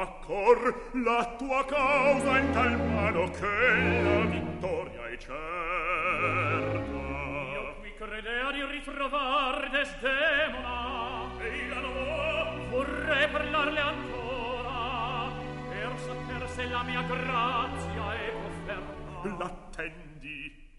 ma cor la tua causa in tal mano che la vittoria è certa. Io qui credea di ritrovar Desdemona, e la no, vorrei parlarle ancora per saper se la mia grazia è offerta. l'attendi.